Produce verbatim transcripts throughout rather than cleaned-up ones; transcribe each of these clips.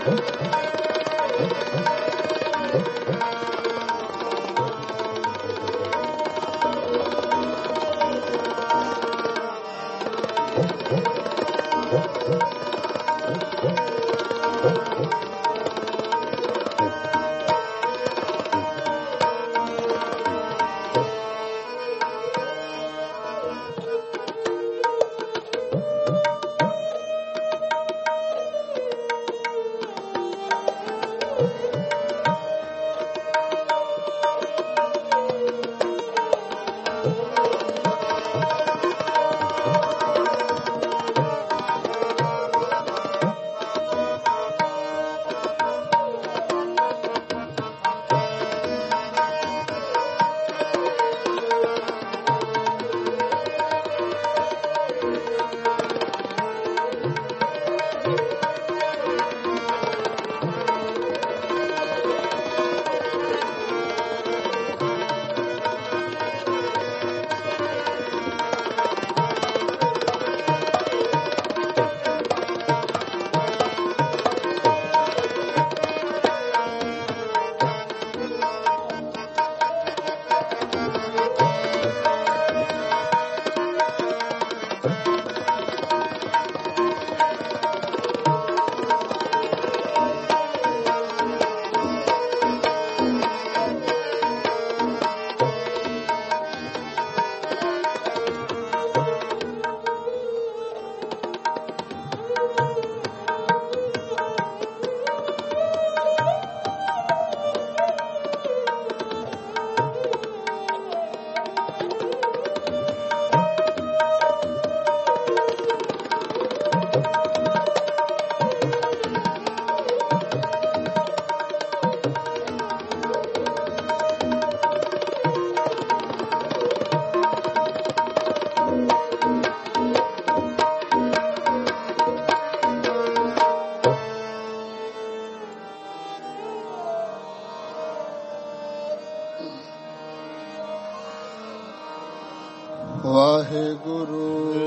ਵਾਹਿਗੁਰੂ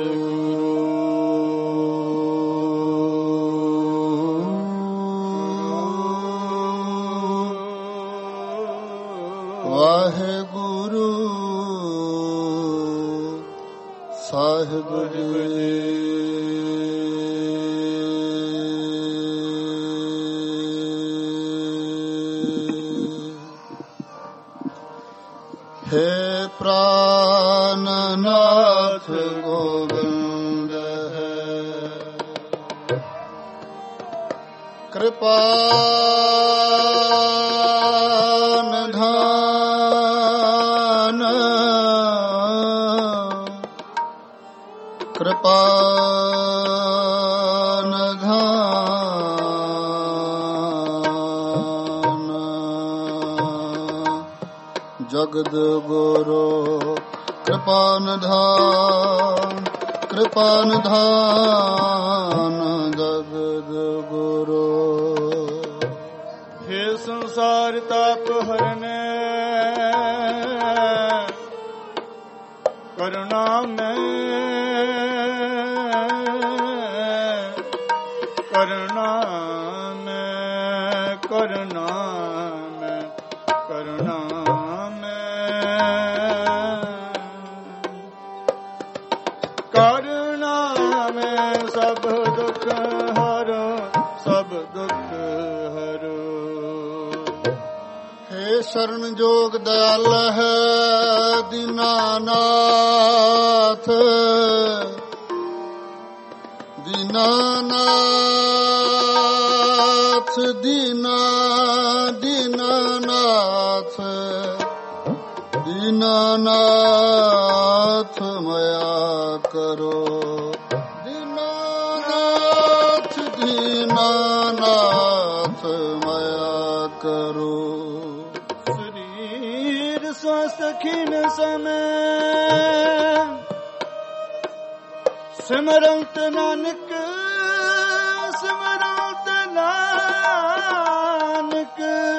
ਵਾਹਿਗੁਰੂ ਸਾਹਿਬ ਜੀ। हे प्राणनाथ गोविंद है कृपा निधान कृपा जगद गुरु कृपा निधान कृपा निधान जगद गुरु। हे संसार ताप हरने करुणा में करुणा में करुणा में करुणा करुणा में सब दुख हरो सब दुख हरो। हे शरण जोग दयाल है दीनानाथ दीनानाथ दीना दीनानाथ दीनानाथ मया करो दीनानाथ दीनानाथ मया करो। शरीर स्वस्थ खीन समय सिमरंत नानक सिमरंत नानक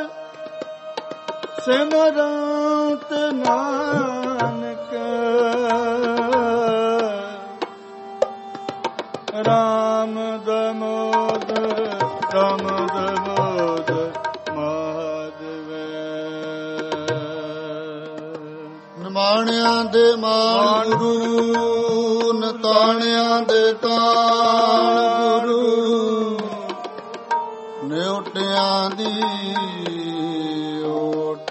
सिमरंत नानक राम दामोदर ਦਮਦ ਬੋਧ ਮਾਧਵੇ। ਨਿਮਾਣਿਆਂ ਦੇ ਮਾਣ ਗੁਰੂ, ਨਤਾਣਿਆਂ ਦੇ ਤਾਣ ਗੁਰੂ, ਨਿਉਟਿਆਂ ਦੀ ਓਟ,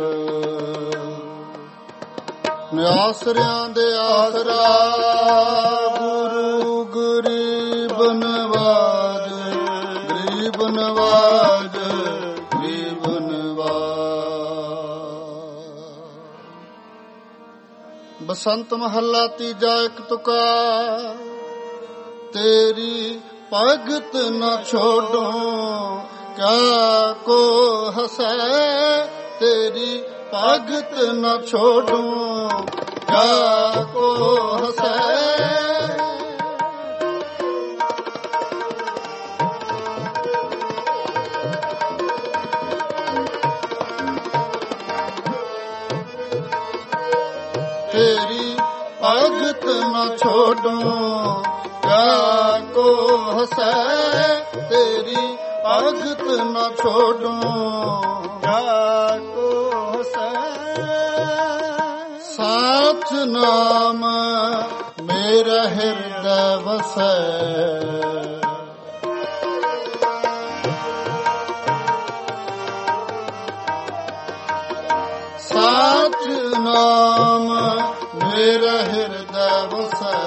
ਨਿਆਸਰਿਆਂ ਦੇ ਆਸਰਾ ਗੁਰੂ, ਗਰੀਬ ਨਵਾਜ, ਗਰੀਬ ਨਵਾਜ, ਗਰੀਬ ਨਵਾਜ। ਬਸੰਤ ਮਹੱਲਾ ਤੀਜਾ ਇੱਕ ਤੁਕਾ, ਤੇਰੀ ਭਗਤ ਨ ਛੋਡੋ ਕਿਆ ਕੋ ਹਸੈ, ਤੇਰੀ ਭਗਤ ਨ ਛੋਡੋ ਕਿਆ ਕੋ ਹਸੈ। ਤੇਰੀ ਭਗਤ ਨ ਛੋਡੋ ਕਿਆ ਕੋ ਹਸੈ, ਤੇਰੀ ਭਗਤ ਨ ਛੋਡੋ ਕਿਆ ਕੋ ਹਸੈ। ਸਾਚ ਨਾਮ ਮੇਰਾ ਹਿਰਦੈ ਵਸੈ, ਸਾਚ ਨਾਮ ਮੇਰਾ ਹਿਰਦੈ ਵਸੈ,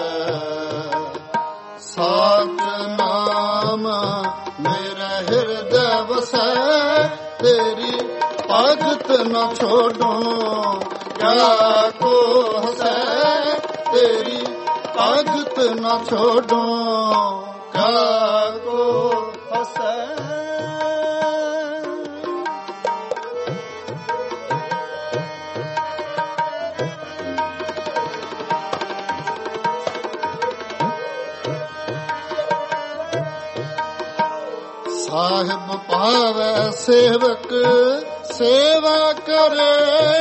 ਸਾਚ ਨਾਮ ਮੇਰਾ ਹਿਰਦੈ ਵਸੈ। ਤੇਰੀ ਭਗਤ ਨ ਛੋਡੋ ਕਿਆ ਕੋ ਹਸੈ, ਤੇਰੀ ਭਗਤ ਨ ਛੋਡੋ ਕਿਆ ਕੋ ਹਸੈ। ਸਾਹਿਬ ਭਾਵੈ ਸੇਵਕ ਸੇਵਾ ਕਰੇ,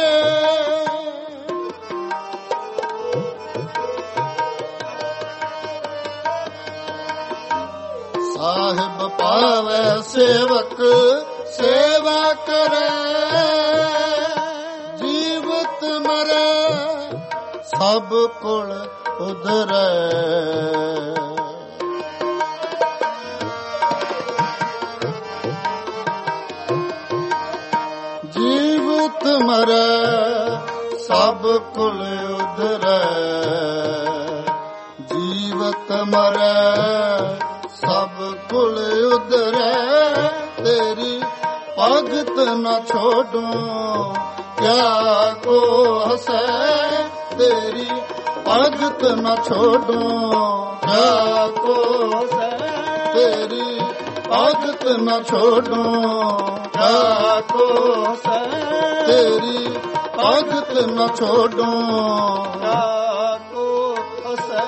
ਸਾਹਿਬ ਭਾਵੈ ਸੇਵਕ ਸੇਵਾ ਕਰੇ, ਜੀਵਤ ਮਰੈ ਸਭ ਕੁਲ ਉਧਰੈ, ਜੀਵਤ ਮਰੈ ਸਭ ਕੁਲ ਉਧਰੈ, ਜੀਵਤ ਮਰੈ ਸਭ ਕੁਲ ਉਧਰੈ। ਤੇਰੀ ਭਗਤ ਨ ਛੋਡੋ ਕਿਆ ਕੋ ਹਸੈ, ਤੇਰੀ ਭਗਤ ਨ ਛੋਡੋ ਕਿਆ ਕੋ ਹਸੈ, ਤੇਰੀ ਭਗਤ ਨ ਛੋਡੋ ਕਿਆ ਕੋ ਹਸੈ, ਤੇਰੀ ਭਗਤ ਨ ਛੋਡੋ ਕਿਆ ਕੋ ਹਸੈ।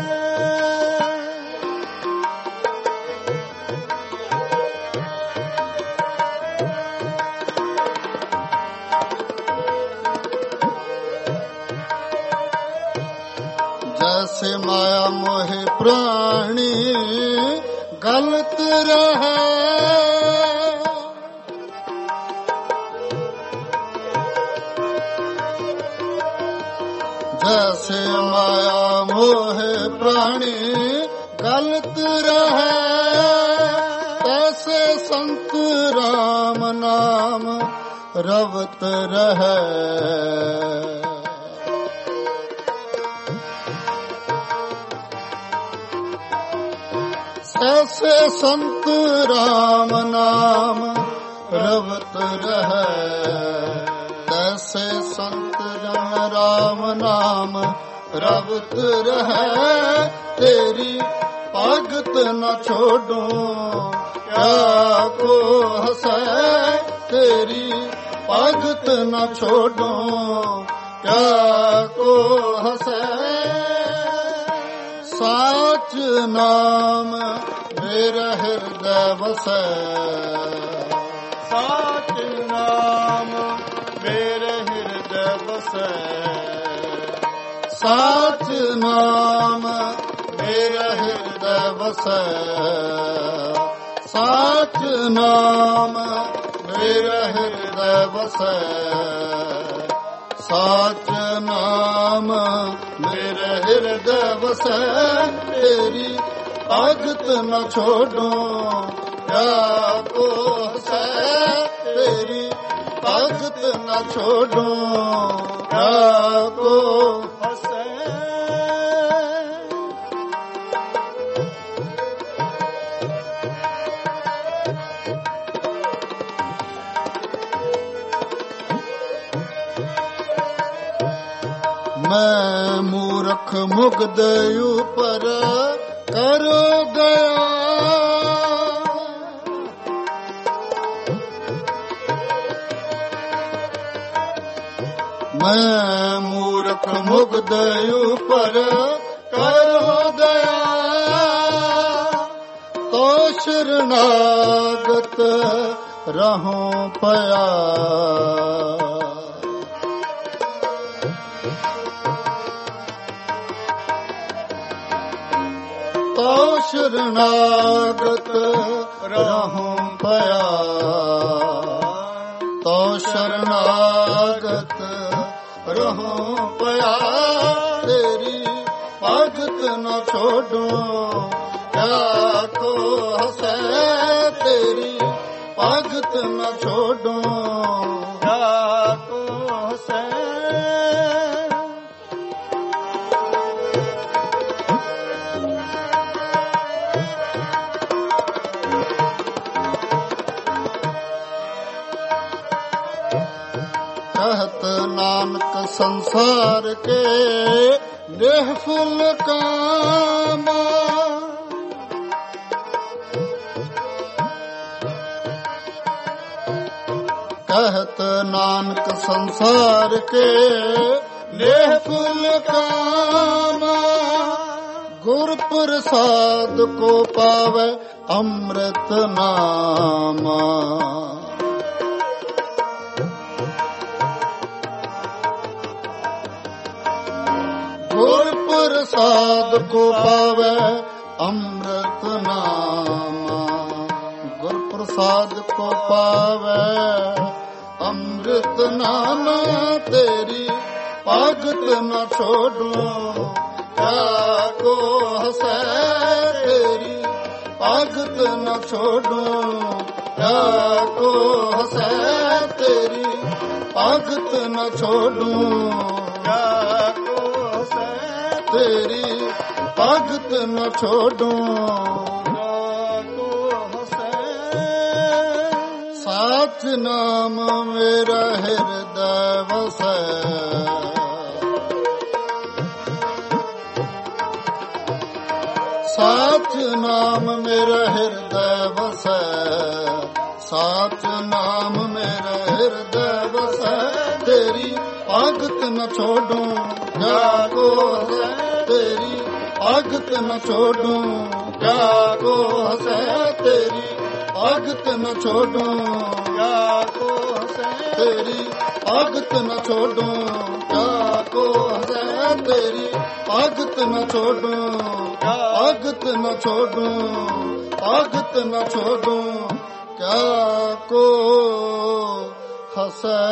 ਜੈਸੇ ਮਾਇਆ ਮੋਹਿ ਪ੍ਰਾਣੀ ਗਲਤ ਰਹੈ, ਜੈਸੇ ਮਾਇਆ ਮੋਹਿ ਪ੍ਰਾਣੀ ਗਲਤ ਰਹੈ, ਤੈਸੇ ਸੰਤ ਰਾਮ ਨਾਮ ਰਵਤ ਰਹੈ। ਐਸੇ ਸੰਤ ਰਾਮ ਨਾਮ ਰਵਤ ਰਹੈ, ਐਸੇ ਸੰਤ ਜਨ ਰਾਮ ਨਾਮ ਰਵਤ ਰਹੈ। ਤੇਰੀ ਭਗਤ ਨ ਛੋਡੋ ਕਿਆ ਕੋ ਹਸੈ, ਤੇਰੀ ਭਗਤ ਨ ਛੋਡੋ ਕਿਆ ਕੋ ਹਸੈ। ਸਾਚ ਨਾਮ ਮੇਰਾ ਹਿਰਦੈ ਵਸੈ, ਸਾਚ ਨਾਮ ਮੇਰੇ ਹਿਰਦੈ ਵਸੈ, ਸਾਚ ਨਾਮ ਮੇਰਾ ਹਿਰਦੈ ਵਸੈ, ਸਾਚ ਸਾਚ ਨਾਮ ਮੇਰਾ ਹਿਰਦੈ ਵਸੈ, ਸਾਚ ਨਾਮ ਮੇਰੇ ਹਿਰਦੈ ਵਸੈ, ਤੇਰੀ ਭਗਤ ਨ ਛੋਡੋ ਕਿਆ ਕੋ ਹਸੈ, ਤੇਰੀ ਭਗਤ ਨ ਛੋਡੋ ਕਿਆ ਕੋ ਹਸੈ। ਮੈਂ ਮੂਰਖ ਮੁਗਧ ਉਪਰ ਕਰ ਗਿਆ, ਮੈਂ ਮੂਰਖ ਮੁਗਧ ਉਪਰ ਕਰ ਗਿਆ, ਤੋ ਸ਼ਰਨਾਗਤ ਰਹੂੰ ਪਿਆ, ਤੋ ਸ਼ਰਨਾਗਤ ਰਹੂੰ ਪਿਆ, ਤੋ ਸ਼ਰਨਾਗਤ ਰਹੂੰ ਪਿਆ, ਤੇਰੀ ਭਗਤ ਨ ਛੋਡੋ ਕਿਆ ਕੋ ਹਸੈ, ਤੇਰੀ ਭਗਤ ਨ ਛੋਡੋ ਕਿਆ ਕੋ ਹਸੈ। कहत नानक संसार के नेह फुल कामा, कहत नानक संसार के नेह फुल कामा, गुर प्रसाद को पावे अमृत नामा, गुर प्रसाद को पावे अमृत नामा, गुर प्रसाद को पावे अमृत नामा, तेरी भगत न छोडो क्या को हसै, तेरी भगत न छोडो क्या को हसै, तेरी भगत न छोडो क्या को हसै, तेरी भगत न छोडो क्या को हसै। साच नाम मेरा हृदय वसै, साच नाम मेरा हृदय वसै, साच नाम मेरा हृदय वसै, तेरी भगत न छोडो क्या को हसै, तेरी भगत न छोडो क्या को हसै, तेरी भगत न छोडो क्या को हसै, तेरी भगत न छोडो क्या को हसै, तेरी भगत न छोडो भगत न छोडो भगत न छोडो क्या को हसै।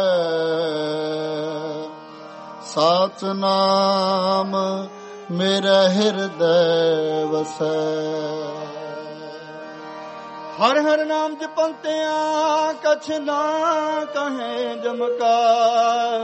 साच नाम मेरा हृदय वसै। हर हर नाम जपंतिया कछ ना कहे जमकाल,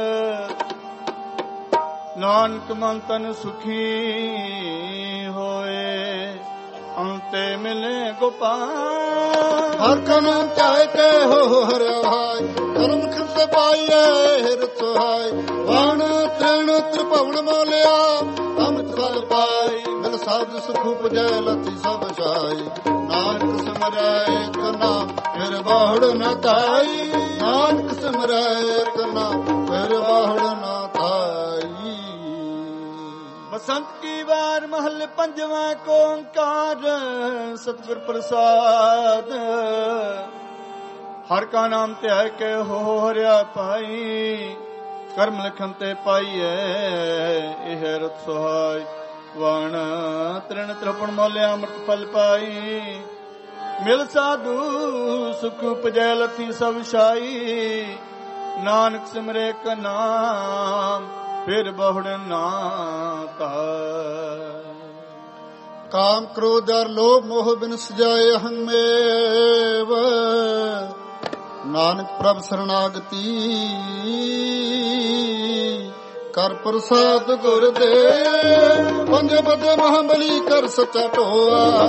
नानक मन तन सुखी होए अंते मिले गोपाल। हर का नाम चाहे के हो हर भाई, कर्म खिलते पाइए हिर सुहाय, वाण तृण त्रिभुवन मोलिया अमृत फल पाई, मिल साध सुख उपजै लथी सब छाई, नानक सिमरै एक नाम फिर बाहड़ न ताई, नानक सिमरै एक नाम फिर बाहड़ न ताई। बसंत की बार महल पंजवा को ओंकार सतगुर प्रसाद, हर का नाम त्याग के हो हरिया पाई, कर्म लिखन ते पाइए यह रत सुहाय, वाण तृण त्रिभुवन मोलिया अमृत फल पाई, ਮਿਲ ਸਾਧੂ ਸੁਖ ਉਪਜੈ ਲਤੀ ਸਭ ਛਾਈ। ਨਾਨਕ ਸਿਮਰੇ ਕ ਨਾਮ ਫਿਰ ਬਹੁੜ ਨਾ ਪਾਏ। ਕਾਮ ਕ੍ਰੋਧ ਅਰ ਲੋਭ ਮੋਹ ਬਿਨ ਸਜਾਏ ਹਮੇਵ। ਨਾਨਕ ਪ੍ਰਭ ਸਰਣਾਗਤੀ ਕਰ ਪ੍ਰਸਾਦ ਗੁਰ ਦੇ। ਪੰਜ ਬਦੇ ਮਹਾਬਲੀ ਕਰ ਸੱਚਾ ਢੋਆ।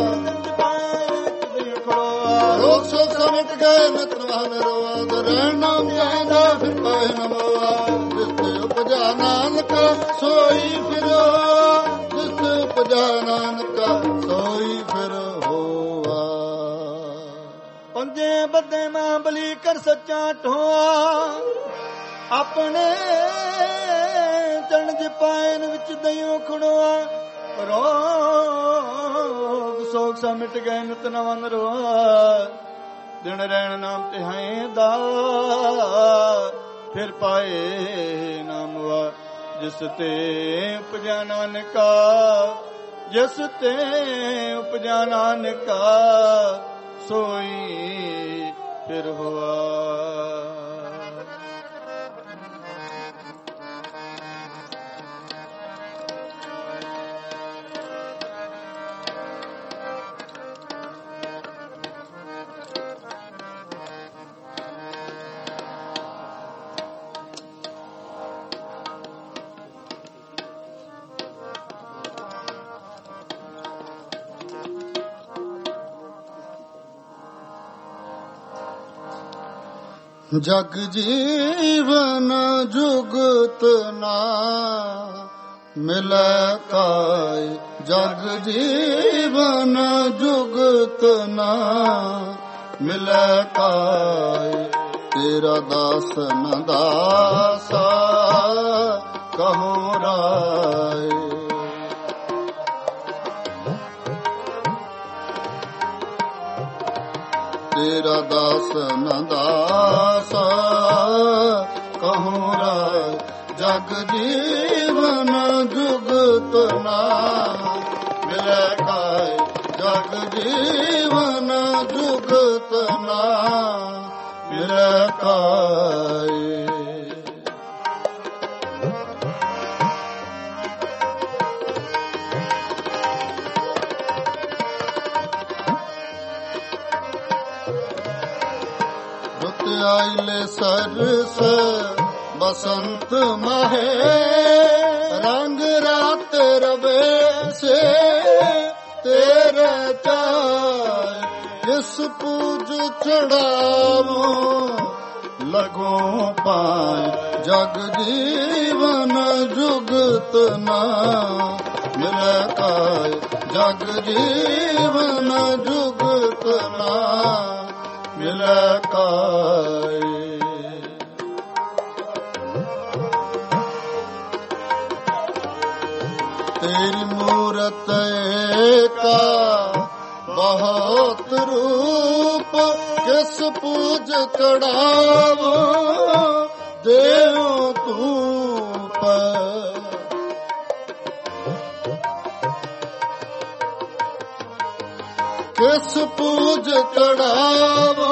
ਲੋਕ ਸੋਖ ਸਮਟ ਗਏ ਮਿਤਰਵਾਨ ਰੋਆਦ। ਰਹਿਣ ਨਾਮ ਚਾਹੀਦਾ ਫਿਰ ਪਾਏ ਨਮੋਆ। ਜਿਸ ਤੇ ਉਪਜਾ ਨਾਨਕ ਸੋਈ ਫਿਰੋ। ਜਿਸ ਤੇ ਉਪਜਾ ਨਾਨਕ ਸੋਈ ਫਿਰ ਹੋਆ। ਪੰਜੇ ਬੱਦੇ ਮਹਾਬਲੀ ਕਰ ਸੱਚਾ ਢੋਆ। ਆਪਣੇ ਚਰਨ ਜਪਾਇਨ ਵਿੱਚ ਦਇਓ ਖੜੋਆ। ਰੋਗ ਸੋਗ ਸਾ ਮਿਟ ਗਏ ਨਿਤ ਨਵਨ ਰੋਆ। ਦਿਨ ਰਹਿਣ ਨਾਮ ਤਿਹਾਏ ਦਾ ਫਿਰ ਪਾਏ ਨਾਮਵਾ। ਜਿਸ ਤੇ ਉਪਜਾ ਨਾਨਕਾ ਜਿਸ ਤੇ ਉਪਜਾ ਨਾਨਕਾ ਸੋਈ ਫਿਰ ਹੋਆ। ਜਗ ਜੀਵਨ ਜੁਗਤ ਨਾ ਮਿਲੈ ਕਾਇ। ਜਗ ਜੀਵਨ ਜੁਗਤ ਨਾ ਮਿਲੈ ਕਾਇ। ਤੇਰਾ ਦਾਸ ਨ ਦਾਸਾ ਕਹੋ ਰਾਏ। ਤੇਰਾ ਦਾਸ ਨ ਦਾਸਾ ਕਹੋ ਰਾਏ। ਜਗ ਜੀਵਨ ਜੁਗਤ ਨਾ ਮਿਲੈ ਕਾਇ। ਜਗ ਜੀਵਨ ਜੁਗਤ ਨਾ ਮਿਲੈ ਕਾਇ। ਆਇਲੇ ਸਰਸ ਬਸੰਤ ਮਹੇ। ਰੰਗ ਰਾਤ ਰਵੇ ਸੇ ਤੇਰੇ ਚਾਇ। ਜਿਸ ਪੂਜ ਚੜਾਵੋ ਲਗੋ ਪਾਏ। ਜਗ ਜੀਵਨ ਜੁਗਤ ਨਾ ਮਿਲੈ ਕਾਇ। ਜਗ ਜੀਵਨ ਜੁਗਤ ਨਾ ਮਿਲੈ ਕਾਇ। ਤੇਰੀ ਮੂਰਤ ਏਕਾ ਬਹੁਤ ਰੂਪ। ਕਿਸ ਪੂਜ ਚੜਾਵੋ ਦੇਉ ਧੂਪ। ਕਿਸ ਪੂਜ ਚੜਾਵੋ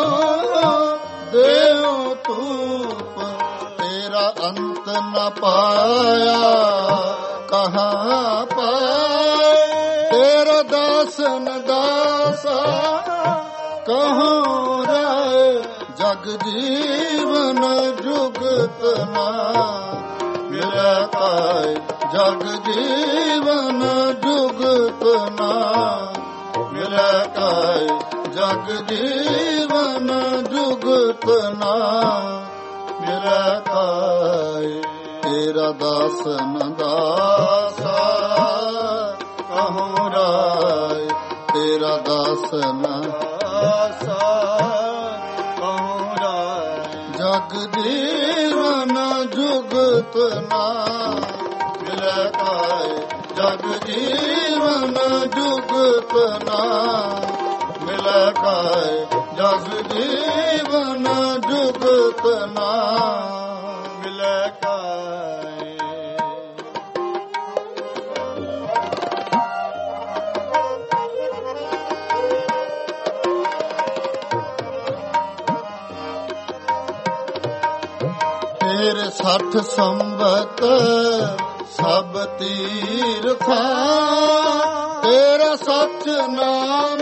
ਦੇਉ ਧੂਪ। ਤੇਰਾ ਅੰਤ ਨ ਪਾਇਆ ਕਹਾਂ ਪਾਏ। ਤੇਰਾ ਦਾਸ ਨ ਦਾਸਾ ਕਹੋ ਰਾਏ। ਜਗ ਜੀਵਨ ਜੁਗਤ ਨਾ ਮਿਲੈ ਕਾਇ। ਜਗ ਜੀਵਨ ਜੁਗਤ ਨਾ ਮਿਲੈ ਕਾਇ। ਜਗ ਜੀਵਨ ਜੁਗਤ ਨਾ ਮਿਲੈ ਕਾਇ। ਤੇਰਾ ਦਾਸ ਨ ਦਾਸਾ ਕਹੋ ਰਾਏ। ਤੇਰਾ ਦਾਸ ਨ ਦਾਸਾ ਕਹੋ ਰਾਏ। ਜਗ ਜੀਵਨ ਜੁਗਤ ਨਾ ਮਿਲੈ ਕਾਇ। ਜਗ ਜੀਵਨ ਜੁਗਤ ਨਾ ਮਿਲੈ ਕਾਇ। ਜਗ ਜੀਵਨ ਜੁਗਤ ਨਾ ਮਿਲੈ ਕਾਇ। ਤੇਰੇ ਸੱਠ ਸੰਵਤ ਸਭ ਤੀਰਥਾਂ, ਤੇਰਾ ਸੱਚ ਨਾਮ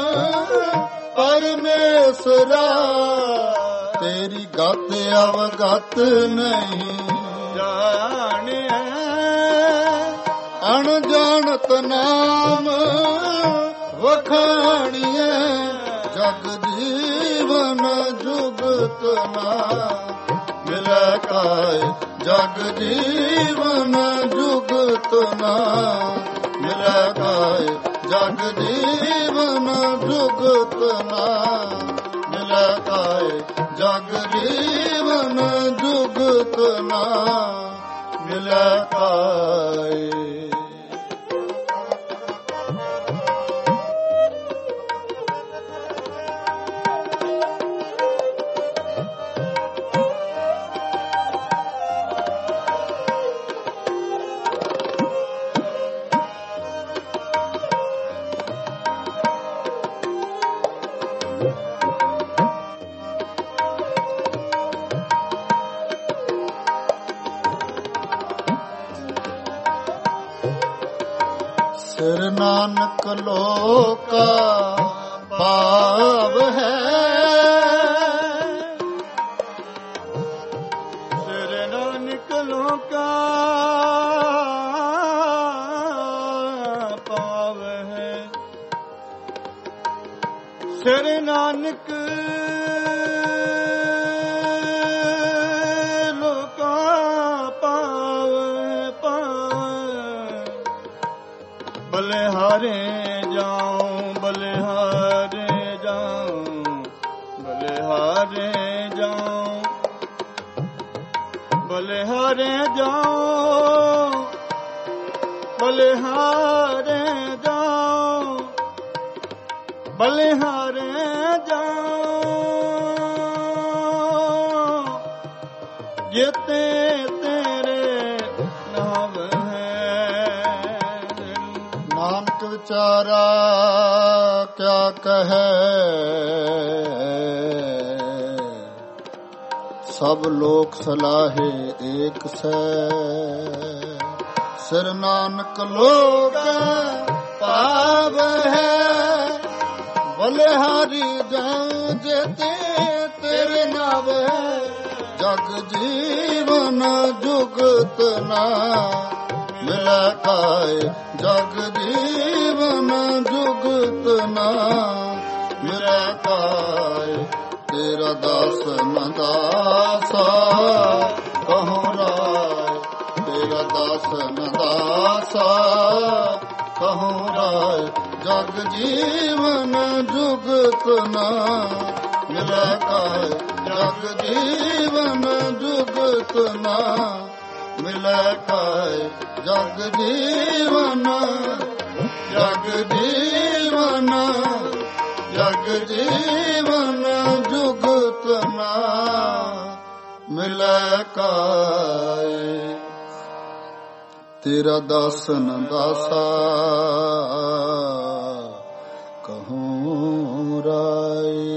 ਪਰਮੇਸ਼ਰਾ, ਤੇਰੀ ਗਤ ਅਵਗਤ ਨਹੀਂ ਜਾਣਿਆ, ਅਣਜਾਣਤ ਨਾਮ ਵਖਾਣੀਐ, ਜਗ ਜੀਵਨ ਜੁਗਤ ਨਾ ਮਿਲੈ ਕਾਇ, ਜਗ ਜੀਵਨ ਜੁਗਤ ਨਾ ਮਿਲੈ ਕਾਇ, ਜਗ ਜੀਵਨ ਜੁਗਤ ਨਾ ਮਿਲੈ ਕਾਇ, ਜਗ ਜੀਵਨ ਜੁਗਤ ਨਾ ਮਿਲੈ ਕਾਇ। ਸਿਰ ਨਾਨਕ ਲੋਕਾ ਭਾਵ ਹੈ, ਸਿਰ ਨਾਨਕ ਲੋਕਾ ਭਾਵ ਹੈ, ਸਿਰ ਨਾਨਕ ਲੋਕਾ ਭਾਵ ਭਾਵ, ਬਲਿਹਾਰੇ ਜਾਉ ਬਲਿਹਾਰੇ ਜਾਉ ਬਲਿਹਾਰੇ ਜਾਉ ਬਲਿਹਾਰੇ ਜਾਉ ਬਲਿਹਾਰੇ ਜਾਉ ਬਲਿਹਾਰੇ ਜਾਉ, ਜਿਤੇ ਤੇਰੇ ਨਾਮ ਨਾਨਕ ਵਿਚਾਰਾ ਕਿਆ ਕਹੈ, ਸਭ ਲੋਕ ਸਲਾਹੇ ਏਕ ਸੈ, ਸਿਰ ਨਾਨਕ ਲੋਕ ਭਾਵ ਹੈ, ਬਲਿਹਾਰੀ ਜਾਉ ਜੇਤੇ ਤੇਰੇ ਨਾਮ ਹੈ, ਜਗ ਜੀਵਨ ਜੁਗਤ ਨਾ ਮਿਲੈ ਕਾਇ, ਜਗ ਜੀਵਨ ਜੁਗਤ ਨਾ ਮਿਲੈ ਕਾਇ, ਤੇਰਾ ਦਾਸ ਨਦਾਸਾ ਕਹੂੰ ਰਾਇ, ਤੇਰਾ ਦਾਸ ਨਦਾਸਾ ਕਹੂੰ ਰਾਇ, ਜਗ ਜੀਵਨ ਜੁਗਤ ਨਾ ਮਿਲੈ ਕਾਇ, ਜਗ ਜੀਵਨ ਜੁਗਤ ਨਾ ਮਿਲੈ ਕਾਇ, ਜਗ ਜੀਵਨ ਜਗ ਜੀਵਨ ਜਗ ਜੀਵਨ ਜੁਗਤ ਨਾ ਮਿਲੈ ਕਾਇ, ਤੇਰਾ ਦਾਸਨ ਦਾਸਾ ਕਹੂੰ ਰਾਏ।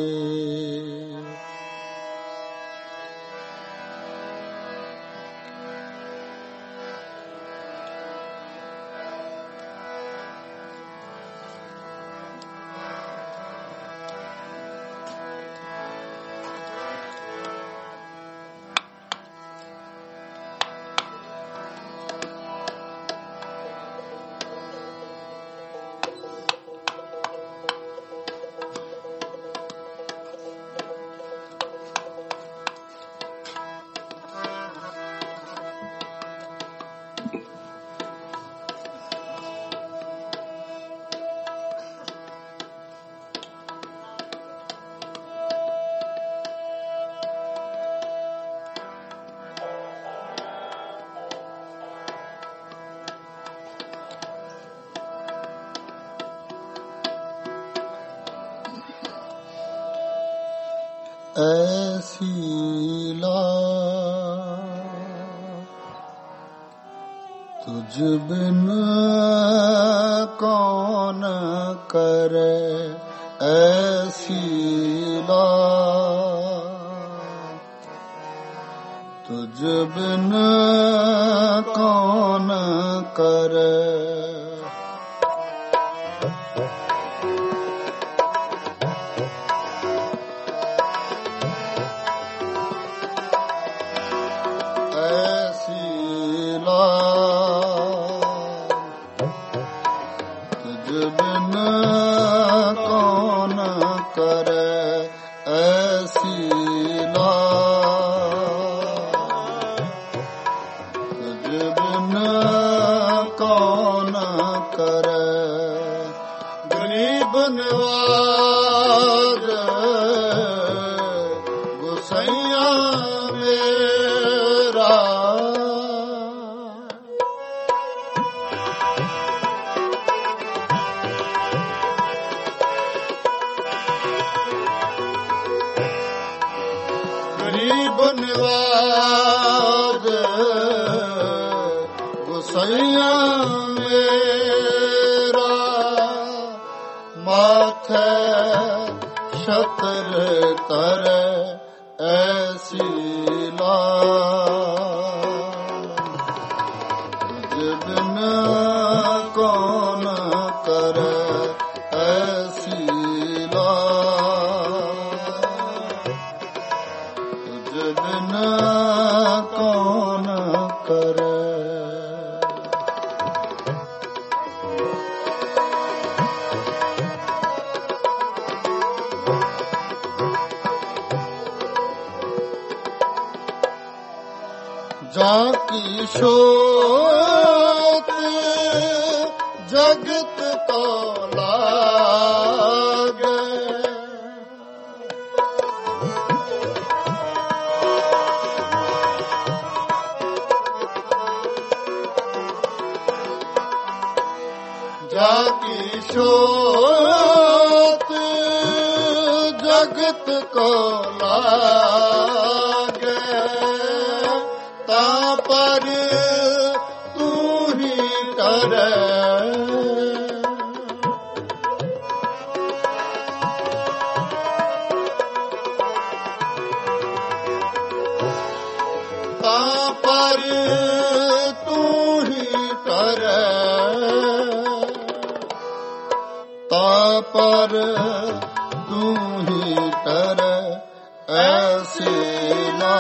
ऐसी ला तुझ बिन कौन करे, ऐसी ला ਤੁਝ ਬਿਨ ਕੌਣ ਕਰੇ। ਜਾਂ ਕੀ ਸ਼ੋਤ ਜਗਤ ਕੋ ਲਾਗੇ, ਜਾਂ ਕੀ ਸ਼ੋਤ ਜਗਤ ਕੋ ਲਾਗੇ, ਤਾਂ ਪਰ ਤੂੰ ਹੀ ਕਰੇ। ਤਾਂ ਪਰ ਤੂੰ ਹੀ ਕਰੇ, ਤਾਂ ਪਰ ਤੂੰ ਹੀ ਕਰੇ ਐਸੀ ਨਾ।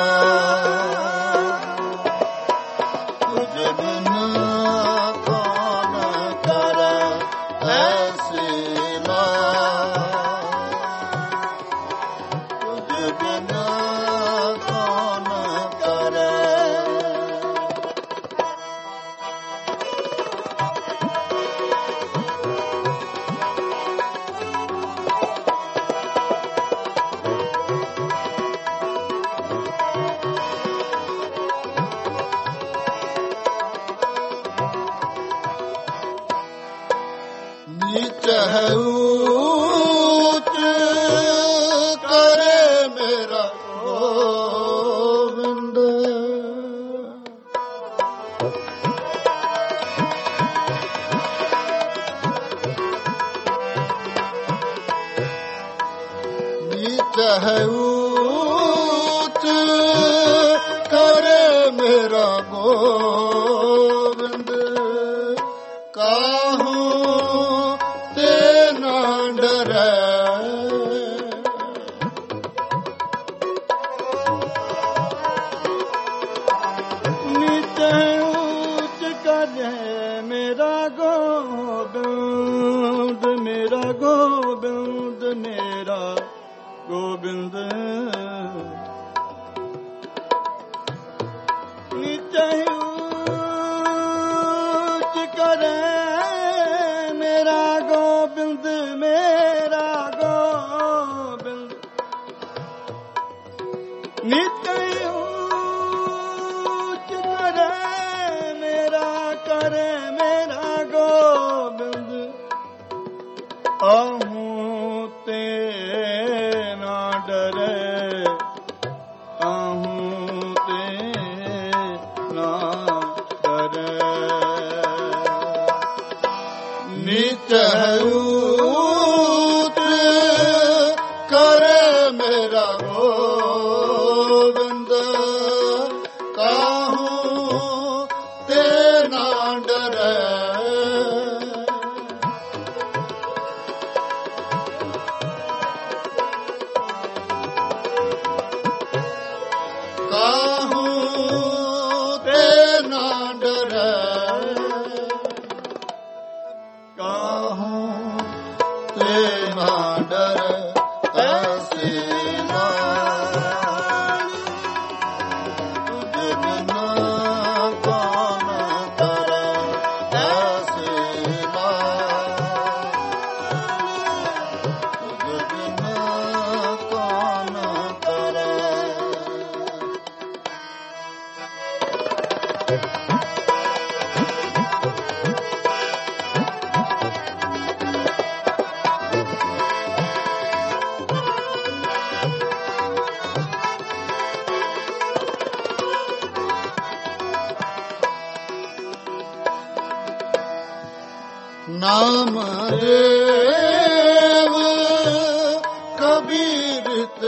ਨੀਚ ਹੈ ਊਚ ਕਰੇ ਮੇਰਾ ਗੋਬਿੰਦ, ਨੀਚ ਹੈ ਊਚ ਕਰੇ ਮੇਰਾ ਗੋਬਿੰਦ, ਕਾਹੂ ਗੋਬਿੰਦ ਮੇਰਾ ਗੋਬਿੰਦ, ਨੀਚੇ ਉੱਚ ਕਰੇ ਮੇਰਾ ਗੋਬਿੰਦ, ਮੇਰਾ ਗੋਬਿੰਦ, ਨੀਚੇ ਉੱਚ ਕਰੇ ਮੇਰਾ ਕਰੇ ਮੇਰਾ ਗੋਬਿੰਦ, ਆਹੂੰ ਤੇ ਨਾ ਡਰੇ, ਆਹੂੰ ਤੇ ਨਾ ਡਰੇ, ਨੀਚ ਊਚ ਕਰੇ ਮੇਰਾ ਗੋਬਿੰਦ, नाम देव कबीर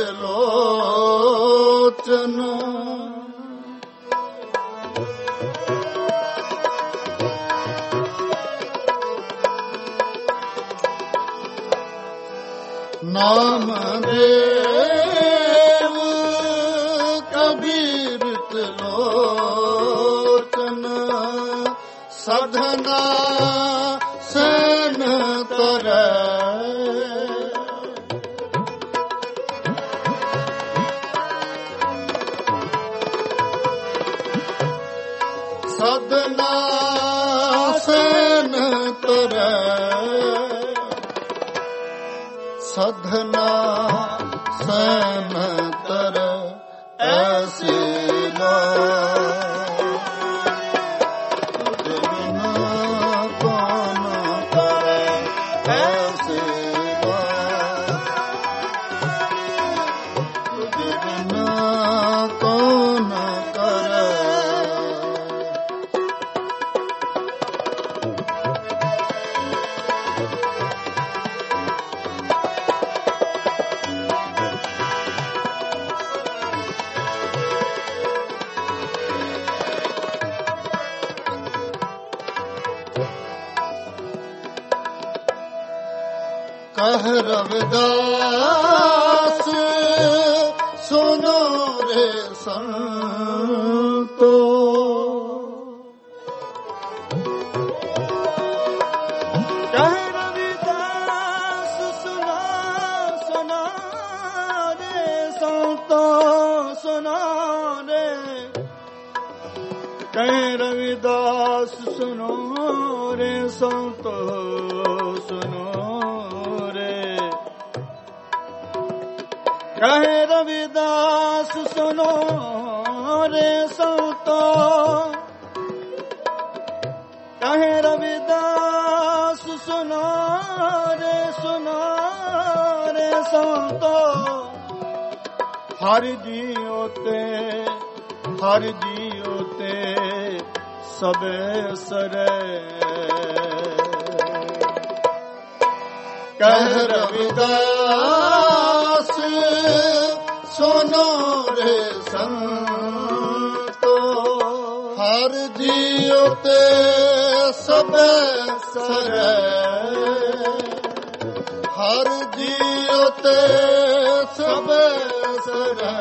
त्रिलोचन नाम देव कबीर त्रिलोचन साधना सन तरै साधना सन तरै साधना सन तरै ऐसी ना कह रविदास सुनो रे संतो कह रविदास सुनो सुनो रे संतो सुनो रे कह रविदास सुनो रे संतो सुनो कहे रविदास सुनो रे संतो कहे रविदास सुनो रे सुनो रे संतो हर जियोते हर जियोते सबे सरे कह रविदास सुनो रे संतो हर जियोते सबे सरे हर जियोते सबे सरे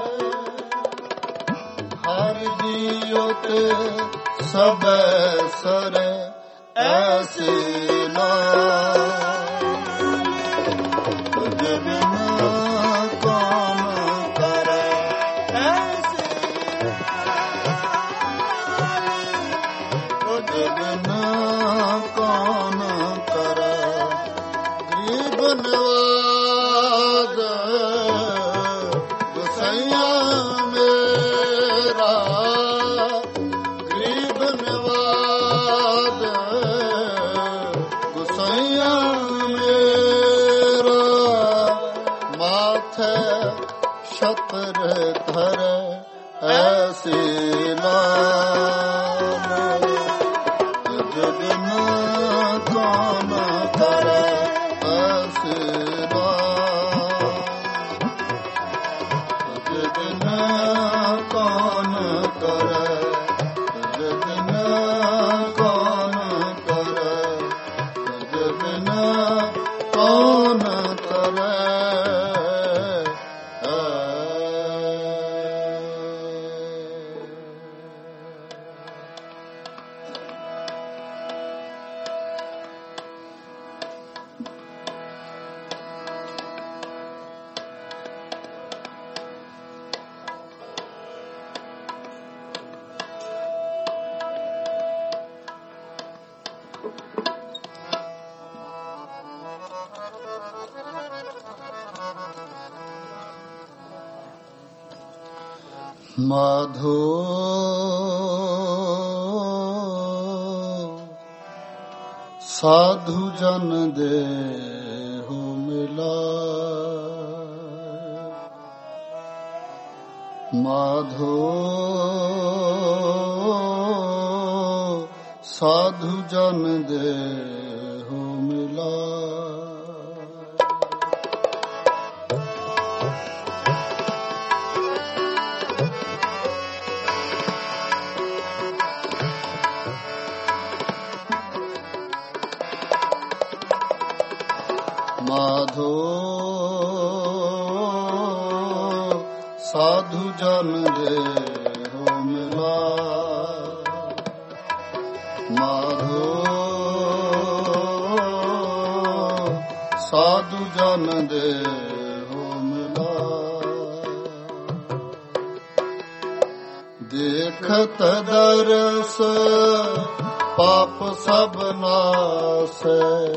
हर जियोते सबे सरे ऐसी ना माधो साधु जन दे हो मिला माधो साधु जन दे ਸਾਧੂ ਜਨ ਦੇ ਹੋ ਮਿਲਾ ਮਾਧੋ ਸਾਧੂ ਜਨ ਦੇ ਹੋ ਮਿਲਾ ਦੇਖਤ ਦਰਸ ਪਾਪ ਸਭ ਨਾਸੈ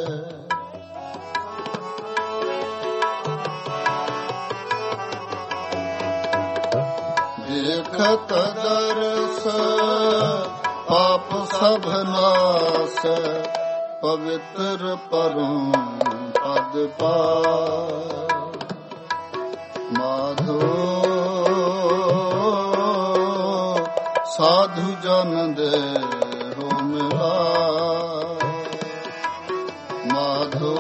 ਦੇਖਤ ਦਰਸ ਪਾਪ ਸਭ ਨਾਸੈ ਪਵਿੱਤਰ ਪਰਮ ਪਦ ਪਾਇ ਮਾਧੋ ਸਾਧੂ ਜਨ ਦੇ ਹੋ ਮਿਲਾ ਮਾਧੋ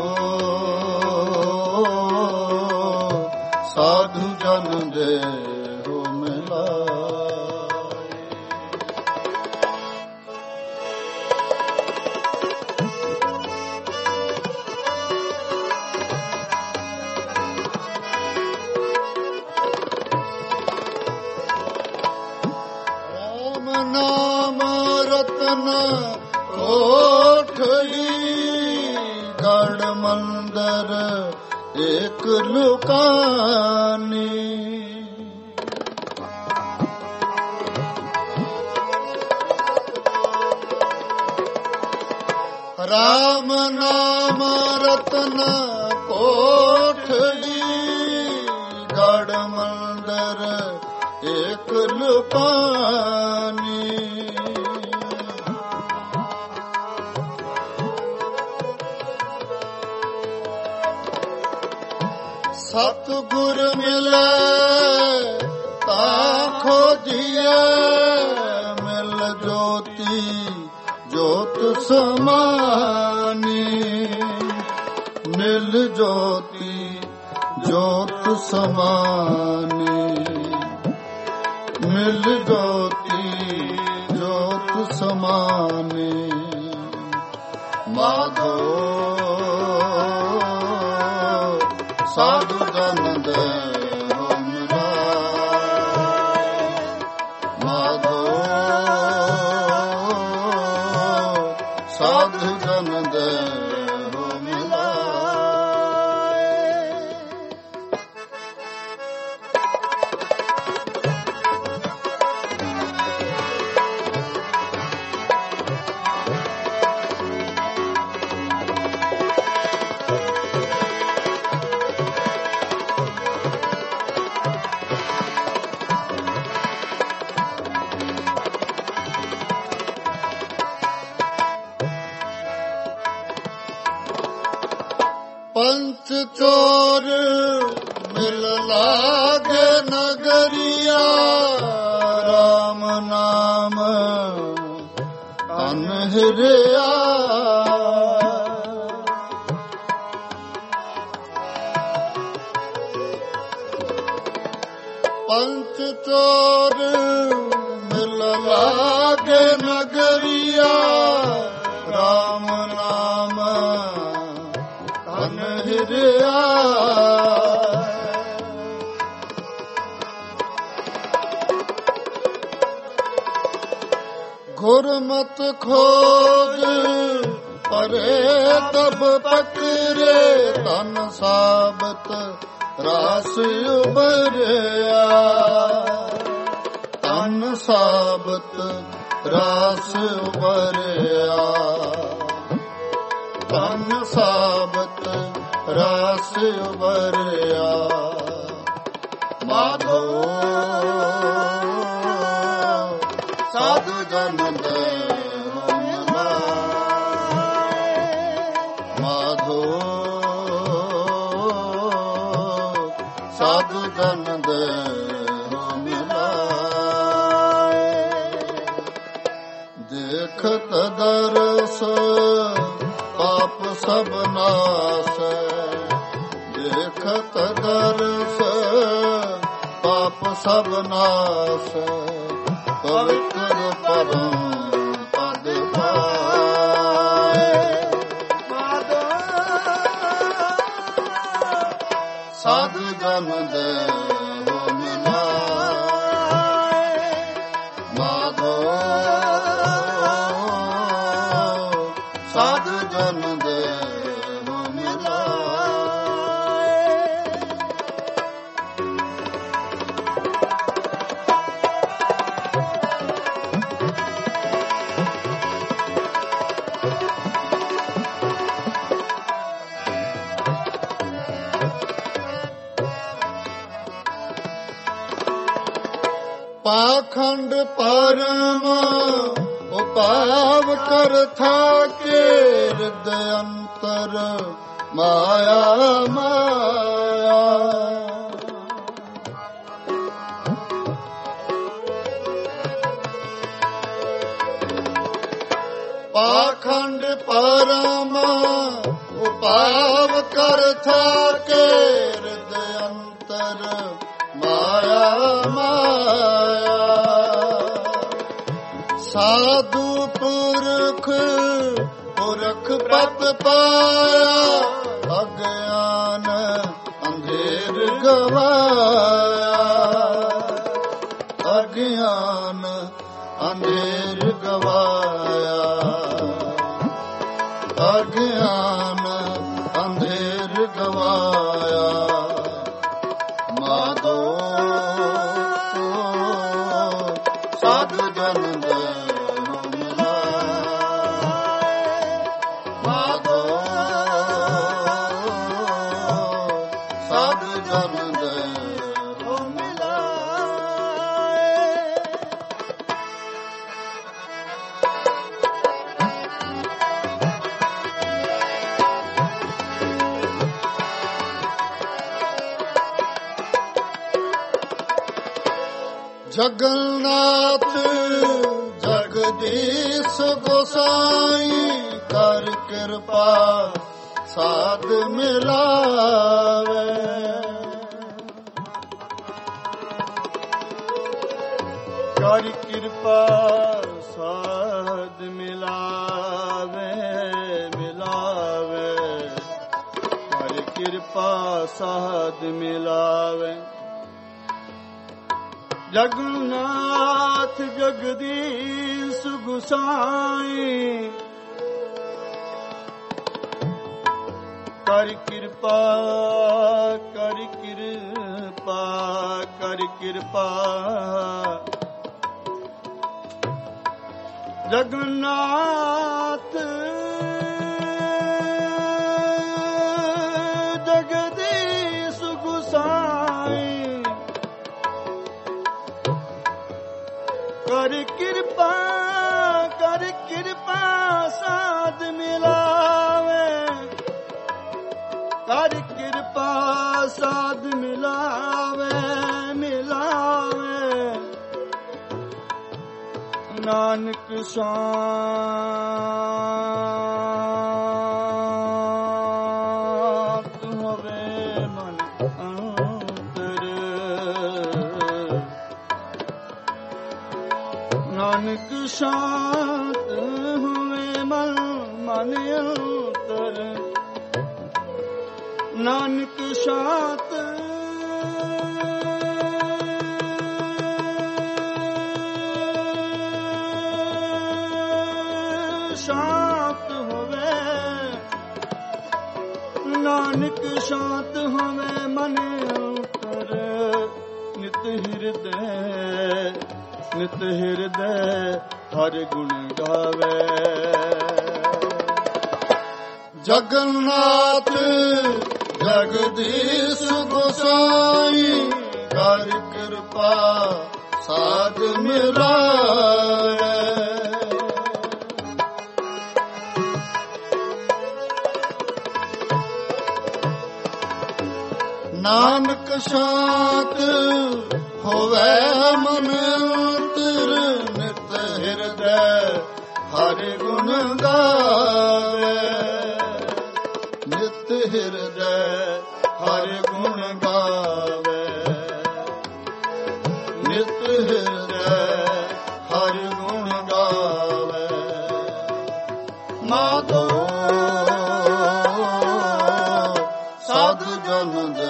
ਸਾਧੂ ਜਨ ਦੇ ਹੋ ਮਿਲਾ ਨਾਮ ਰਤਨ ਕੋਠੜੀ ਗੜ ਮੰਦਰ ਏਕ ਲੁਕਾਨੀ ਰਾਮ ਨਾਮ ਰਤਨ ਕੋਠੜੀ ਗੜ ਮੰਦਰ ਏਕ ਲੁਕਾਨੀ ਸਤਿਗੁਰ ਮਿਲੇ ਤਾ ਖੋਜੀਏ ਮਿਲ ਜੋਤੀ ਜੋਤ ਸਮਾਨੀ ਮਿਲ ਜੋਤੀ ਜੋਤ ਸਮਾਨੀ ਮਿਲ ਜੋਤੀ ਜੋਤ ਸਮਾਨੀ ਮਾਧੋ ਸਾਧੂ ਜਨ ਦੇ ਹੋ ਮਿਲਾ ਮਾਧੋ ਸਾਧੂ ਜਨ ਦੇ ਹੋ ਮਿਲਾ ਪੰਚ ਚੋਰ ਮਿਲ ਲਾਗੇ ਨਗਰੀਆ ਰਾਮ ਨਾਮ ਧਨ ਹਿਰਿਆ ਪੰਚ ਚੋਰ ਮਿਲ ਲਾਗੇ ਨਗਰੀਆ ਰਾਮ ਨਾਮ ਧਨ ਹਿਰਿਆ ਗੁਰਮਤ ਖੋਜ ਪਰੇ ਤਬ ਪਕਰੇ ਧਨ ਸਾਬਤ ਰਾਸ ਉਬਰਿਆ ਧਨ ਸਾਬਤ ਰਾਸ ਉਬਰਿਆ ਧਨ ਸਾਬਤ ਰਾਸ ਉਬਰਿਆ ਮਾਧੋ ਸਾਧੂ ਜਨ ਦੇ ਹੋ ਮਿਲਾ ਮਾਧੋ ਸਾਧੂ ਜਨ ਦੇ ਹੋ ਮਿਲਾ ਦੇਖਤ ਦਰਸ ਪਾਪ ਸਭ ਨਾਸੈ ਦੇਖਤ ਦਰਸ ਪਾਪ ਸਭ ਨਾਸੈ ਪਵਿੱਤਰ ਪਰਮ ਪਦ ਪਾਇ ਮਾਧੋ ਸਾਧੂ ਜਨ ਦੇ ਹੋ ਮਿਲਾ ਪਾਖੰਡ ਪਰਮ ਉਪਾਵ ਕਰ ਥਾਕੇ ਹਿਰਦ ਅੰਤਰ ਮਾਇਆ ਮਾਇਆ। ਪਾਖੰਡ ਪਰਮ ਉਪਾਵ ਕਰ ਥਾਕੇ ਹਿਰਦ ਅੰਤਰ ਮਾਇਆ ਮਾਇਆ। ਸਾਧੂ ਪੁਰਖ ਪੁਰਖ ਪਤ ਪਾਇਆ ਅਗਿਆਨ ਅੰਧੇਰ ਗਵਾਇਆ। ਅਗਿਆਨ ਅੰਧੇਰ ਗਵਾਇਆ। ਅਗਿਆਨ ਅੰਧੇਰ ਗਵਾਇਆ। ਮਾਧੋ ਸਾਧੂ ਜਨ ਦੇ ਮਾਧੋ ਸਾਧੂ ਜਨ ਦੇ ਜਗਨਨਾਥ ਜਗਦੀਸ਼ ਗੋਸਾਈ ਕਰ ਕਿਰਪਾ ਸਾਧ ਮਿਲਾਵੇ। ਕਰ ਕਿਰਪਾ ਸਾਧ ਮਿਲਾਵੇ ਮਿਲਾਵੇ। ਕਰ ਕਿਰਪਾ ਸਾਧ ਮਿਲਾਵੇ। ਜਗਨਨਾਥ ਜਗਦੀਸ਼ ਗੁਸਾਈ ਕਰ ਕਿਰਪਾ ਕਰ ਕਿਰਪਾ ਕਰ ਕਿਰਪਾ। ਜਗਨਨਾਥ ਜਗਦੀਸ਼ ਗੁਸਾਈ ਕਰ ਕਿਰਪਾ ਕਰ ਕਿਰਪਾ ਸਾਧ ਮਿਲਾਵੇ। ਕਰ ਕਿਰਪਾ ਸਾਧ ਮਿਲਾਵੇ ਮਿਲਾਵੇ। ਨਾਨਕ ਸ਼ਾਂਤ ਹੋਵੇ ਮਨ ਅੰਤਰ। ਨਾਨਕ ਸ਼ਾਂਤ ਹੋਵੇ ਮਨ ਮਨ ਅੰਤਰ। ਨਾਨਕ ਸ਼ਾਂਤ ਸ਼ਾਂਤ ਹੋਵੇ। ਨਾਨਕ ਸ਼ਾਂਤ ਹੋਵੇ ਮਨ ਅੰਤਰ। ਨਿਤ ਹਿਰਦੈ ਨਿਤ ਹਿਰਦੈ ਹਰਿ ਗੁਣ ਗਾਵੇ। ਜਗਨਨਾਥ ਜਗਦੀਸ਼ ਗੋਸਾਈ ਕਰ ਕਿਰਪਾ ਸਾਧ ਮਿਲਾਵੇ। ਨਾਨਕ ਸ਼ਾਂਤ ਹੋਵੇ ਮਨ ਅੰਤਰ। ਨਿਤ ਹਿਰਦੈ ਹਰਿ ਗੁਣ ਗਾਵੇ। ਨਿਤ ਹਿਰਦੈ ਹਰਿ ਗੁਣ ਗਾਵੇ। ਨਿਤ ਹਿਰਦੈ ਹਰਿ ਗੁਣ ਗਾਵੇ। ਮਾਧੋ ਸਾਧੂ ਜਨ ਦੇ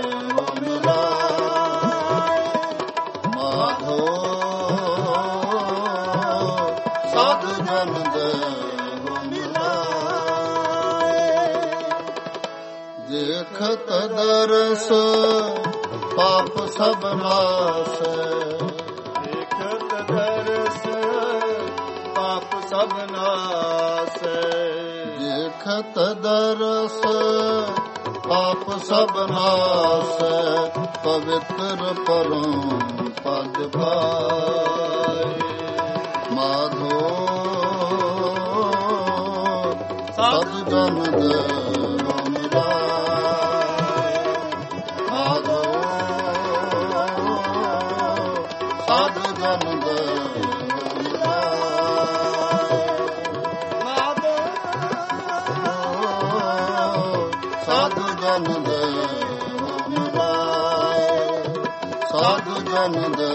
ਦੇਖਤ ਦਰਸ ਪਾਪ ਸਭ ਨਾਸੈ। ਦੇਖਤ ਦਰਸ ਪਾਪ ਸਭ ਨਾਸੈ। ਦੇਖਤ ਦਰਸ ਪਾਪ ਸਭ ਨਾਸੈ, ਪਵਿੱਤਰ ਪਰਮ ਪਦ ਪਾਏ। ਮਾਧੋ ਸਤ ਜਨ ਦੇ ਰਾਮ ਰਾਏ, ਮਾਧੋ ਸਤ ਜਨ ਦੇ ਜਨ ਦੇ ਰਾਏ, ਸਾਧੂ ਜਨ ਦੇ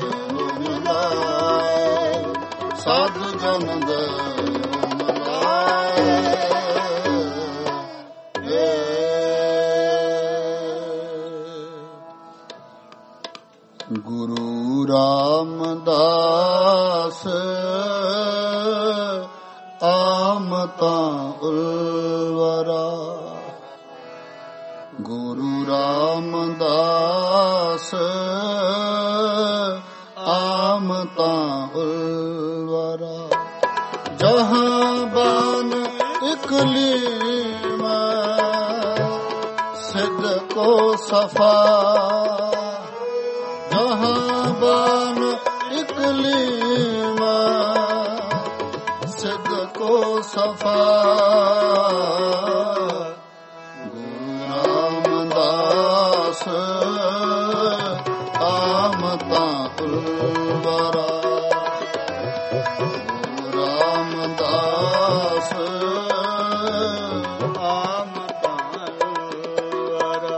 ਰਾਏ, ਸਾਧੂ ਜਨ ਦੇ ਰਾਏ। ਗੁਰੂ ਰਾਮਦਾਸ ਆਮਤਾ ਉਲਵਰਾ, ਗੁਰੂ ਰਾਮਦਾਸ ਆਮਤਾ ਉਲਵਰਾ। ਜਹਾਂ ਬਾਨ ਇਕਲੀ ਮੈਂ ਸਿੱਧ ਕੋ ਸਫਾ, ਜਹਾਂ ਬਾਨ ਇਕਲੀ ਮੈਂ ਸਿੱਧ ਕੋ ਸਫਾ। ਆਮਤਾ ਉਲਵਰਾ, ਗੁਰੂ ਰਾਮਦਾਸ ਆਮਤਾ ਉਲਵਰਾ।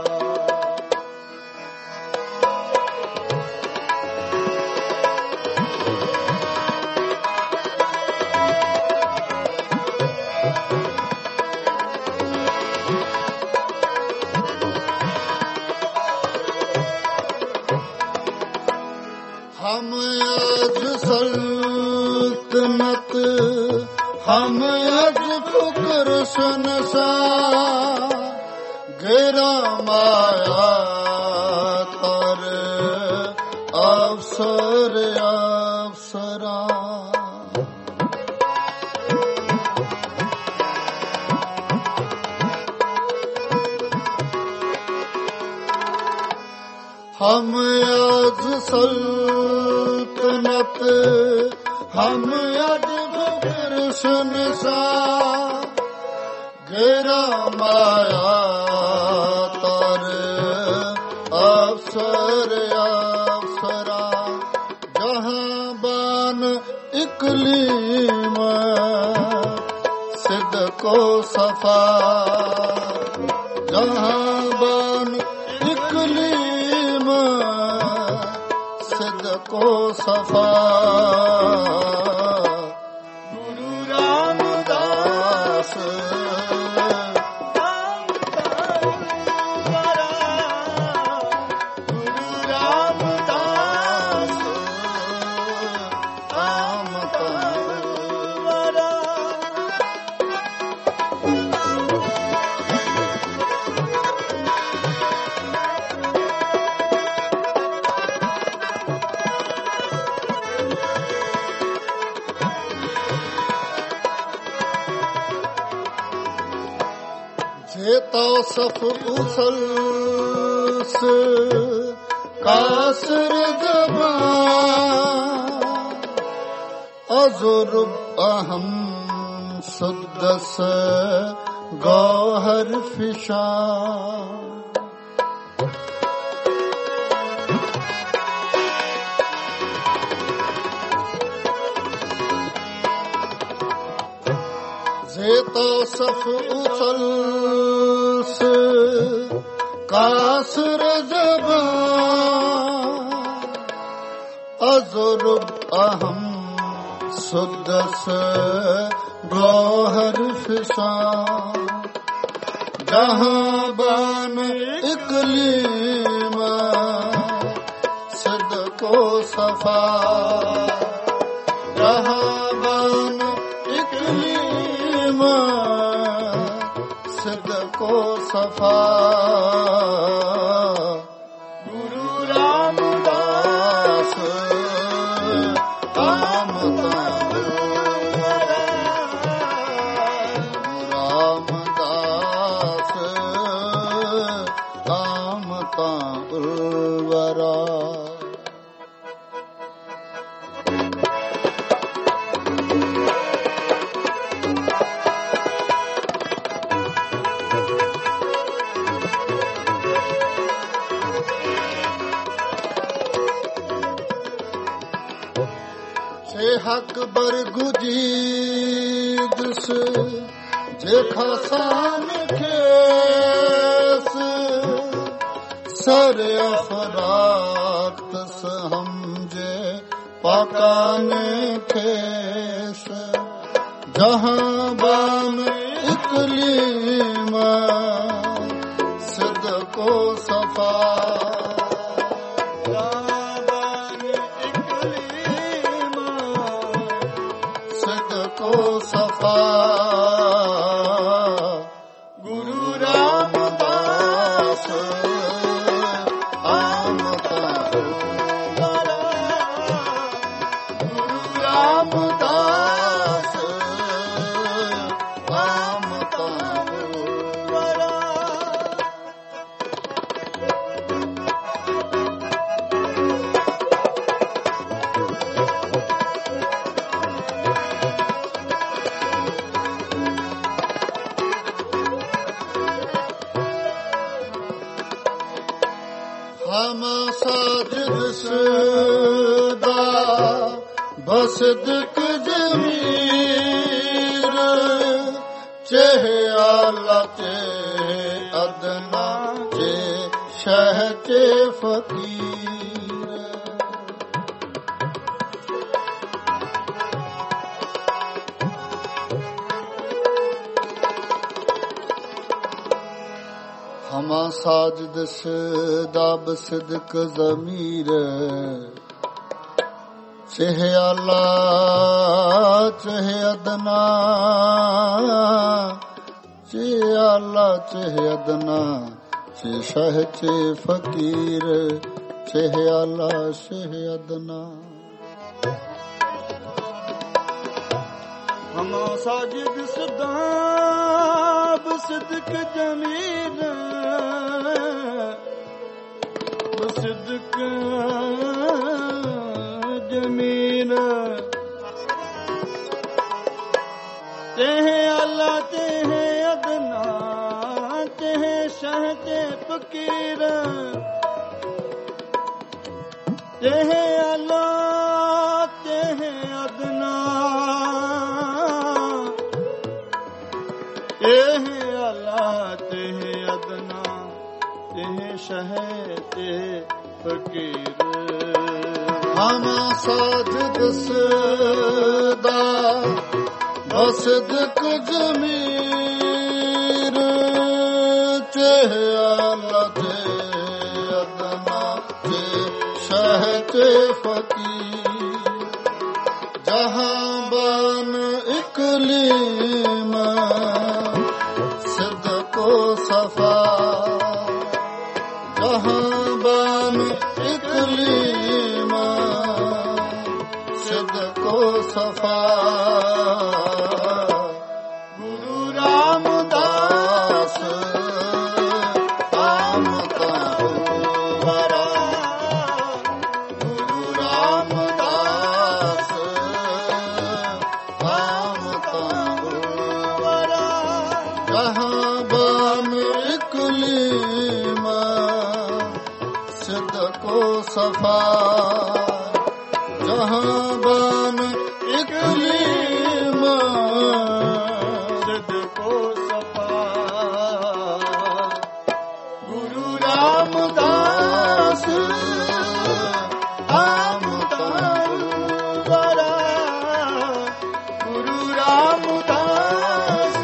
हम आज सल्तनत, हम आज फुकर सुनसा, गिरा माया तर अवसर अवसरा। हम आज सल्तनत, हम आज फुकर सुनसा, गिरा माया तर अवसर अवसरा। जहाँ बान इकली में सिद्ध को सफा, जहाँ बान इकली सिद्ध को सफा। गुरु रामदास गुरु रामदास आमता उलवरा। जेता सफ उसल से कासर जबान, अजुर्ब अहम सुद्दस गौहर फिशान। जेता सफ उसल से कासर जबान, अजुर्ब अहम सुद्दस गौहर फिशान। जहाँ बान इकली में सिद्ध को सफा, जहाँ बान इकली सिद्ध को सफा। गुरु रामदास आमता उलवरा, गुरु रामदास ਗੁਰੂਵਰਾ। ਹਕ ਬਰਗੁਜੀਦਸ ਜੇ ਖਾਸਾਨ ਖੇਸ ਸਰ ਅਫਰਾਤ ਸਮਝੇ ਪਾਕਾਨ ਖੇਸ ਜਹਾਂ ਬਾਮ ਇਕਲੀਮਾ ਸਿਧ ਕੋ ਸਫਾ ਸਫਾ ਗੁਰੂ ਰਾਮਦਾਸ ਆਮਤਾ ਗੁਰੂ ਰਾਮਦਾਸ ਆਮਤਾ ਹਮ ਸਾਜਿਦ ਸਦਾ ਬਸਦਕ ਜਮੀਰ ਚੇ ਆਲਾ ਚੇ ਅਦਨਾ ਚੇ ਸ਼ਹ ਚੇ ਫਕੀਰ। ਹਮਾ ਸਾਜਦ ਸਦਾ ਬਸਦਕ ਜ਼ਮੀਰ ਚਹ ਆਲਾ ਚਹ ਅਦਨਾ ਚੇ ਆਲਾ ਚਹ ਅਦਨਾ ਚੇ ਸ਼ਹ ਚੇ ਫਕੀਰ ਚਹ ਆਲਾ ਸ਼ਹ ਅਦਨਾ। ਹਮਾ ਸਾਜਦ ਸਦਾ ਬਸਦਕ ਜ਼ਮੀਰ ਬਸਦਕ ਜ਼ਮੀਨ ਤੇਹ ਆਲਾ ਤੇਹ ਅਦਨਾ ਤੇਹ ਸ਼ਹ ਤੇ ਫਕੀਰ ਤੇਹ ਆਲਾ ਤੇਹ ਅਦਨਾ ਤੇਹ ਆਲਾ ਤੇਹ ਅਦਨਾ ਤੇਹ ਸ਼ਹ ਤੇ ਫਕੀਰ। ਹਮ ਸਾਜਦ ਸਦਾ ਬਸਦਕ ਜ਼ਮੀਰ ਚਹ ਆਲਾ ਤੇ ਅਦਨਾ ਤੇ ਸ਼ਹ ਤੇ ਫਕੀਰ ਜਹਾਂ ਬਨ ਇਕਲੀਮਾ ਸਿਧ ਕੋ ਸਫਾ ਜਹਾਂ ਬਨ ਇਕਲੀਮਾ ਸਿਧ ਕੋ ਸਫਾ ਗੁਰੂ ਰਾਮਦਾਸ ਆਮਤਾ ਵਰਾ ਗੁਰੂ ਰਾਮਦਾਸ ਆਮਤਾ ਵਰਾ ਜਹਾਂ ਬਨ ਇਕਲੀਮਾ ਸਿਧ ਕੋ ਸਫਾ ਜਹਾਂ ਬਨ ਇਕਲੀਮਾ ਸਿਧ ਕੋ ਸਫਾ ਗੁਰੂ ਰਾਮਦਾਸ ਆਮਤਾ ਵਰਾ ਗੁਰੂ ਰਾਮਦਾਸ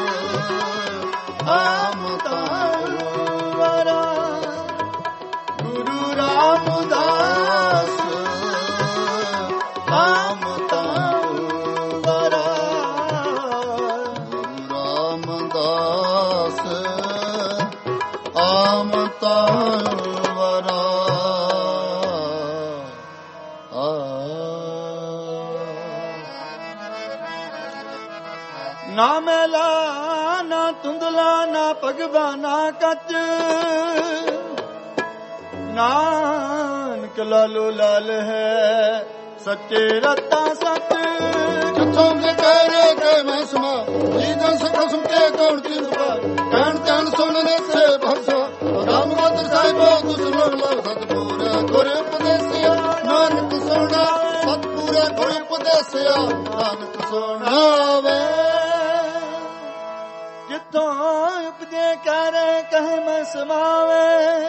ਆਮਤਾ ਵਰਾ ਗੁਰੂ ਰਾਮਦਾਸ ਆਮਤਾ ਵਰਾ ਰਾਮਦਾਸ ਆਮਤਾ ਵਰਾ। ਆ ਨਾ ਮੈਲਾ ਨਾ ਧੁੰਦਲਾ ਨਾ ਭਗਵਾਨਾ ਕੱਚ ਨਾਨਕ ਲਾਲੋ ਲਾਲ ਹੈ ਸੱਚੇ ਰਤਾ ਸੱਚ ਜਿੱਥੋਂ ਦੇ ਕਹਿ ਕੇ ਮੈਂ ਸਮਾ ਜੀ ਜਨ ਸਖਸਮ ਕੇ ਕੌਣ ਕੀ ਰੁਪਾ ਕਹਿਣ ਤਨ ਸੁਣਨੇ ਸੇ ਭਰਸਾ ਰਾਮ ਗੋਤਰ ਸਾਹਿਬੋ ਤੁਸ ਲੋਕ ਲਵ ਸਤਪੂਰਾ ਗੁਰ ਉਪਦੇਸਿਆ ਨਾਨਕ ਸੁਣਾ ਸਤਪੂਰਾ ਗੁਰ ਉਪਦੇਸਿਆ ਨਾਨਕ ਸੁਣਾਵੇ ਜਿੱਥੋਂ ਉਪਜੇ ਕਰ ਕਹੇ ਮੈਂ ਸਮਾਵੇ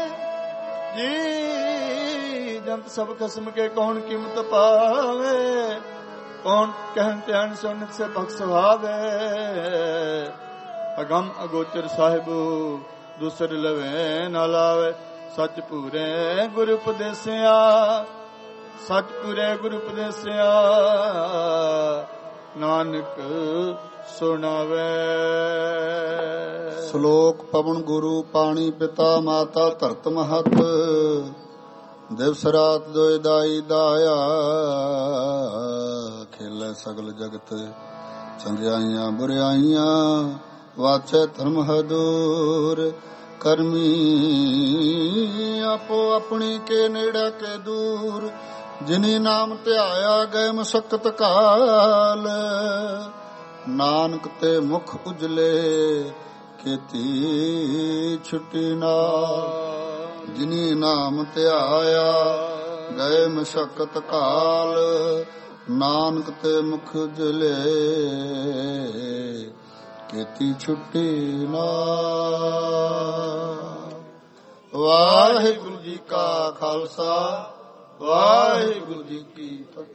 ਜੀ ਜੰਤ ਸਭ ਖਸਮ ਕੇ ਕੌਣ ਕੀਮਤ ਪਾਵੇ ਕੌਣ ਕਹਿਣ ਧਿਆਨ ਸੁਣ ਸੇ ਬਖਸ਼ ਸੁਹਾਵੇ ਅਗੰਮ ਅਗੋਚਰ ਸਾਹਿਬ ਦੂਸਰ ਲਵੇ ਨਾ ਲਾਵੇ ਸੱਚ ਪੂਰੇ ਗੁਰ ਉਪਦੇਸਿਆ ਸੱਚ ਪੂਰੇ ਗੁਰ ਉਪਦੇਸਿਆ ਨਾਨਕ ਸੁਣਾਵੇ। ਸ਼ਲੋਕ ਪਵਨ ਗੁਰੂ ਪਾਣੀ ਪਿਤਾ ਮਾਤਾ ਧਰਤ ਮਹਤ ਦਿਵਸ ਰਾਤ ਦੋਇ ਦਾਈ ਦਾਇਆ ਖੇਲੇ ਸਗਲ ਜਗਤ ਚੰਗਿਆਈਆਂ ਬੁਰਿਆਈਆਂ ਵਾਚੈ ਧਰਮ ਹਦੂਰ ਕਰਮੀ ਆਪੋ ਆਪਣੀ ਕੇ ਨੇੜੇ ਕੇ ਦੂਰ ਜਿਨੀ ਨਾਮ ਧਿਆਇਆ ਗਏ ਮੁਸਕਤ ਕਾਲ ਨਾਨਕ ਤੇ ਮੁਖ ਉਜਲੇ ਕੀਤੀ ਛੁੱਟੀ ਨਾਲ ਜਿਨੀ ਨਾਮ ਧਿਆਇਆ ਗਏ ਮੁਸਕਤ ਕਾਲ ਨਾਨਕ ਤੇ ਮੁਖ ਉਜਲੇ ਕੀਤੀ ਛੁੱਟੀ ਨਾਲ। ਵਾਹਿਗੁਰੂ ਜੀ ਕਾ ਖਾਲਸਾ ਵਾਹਿਗੁਰੂ ਜੀ ਕੀ ਫਤਿਹ।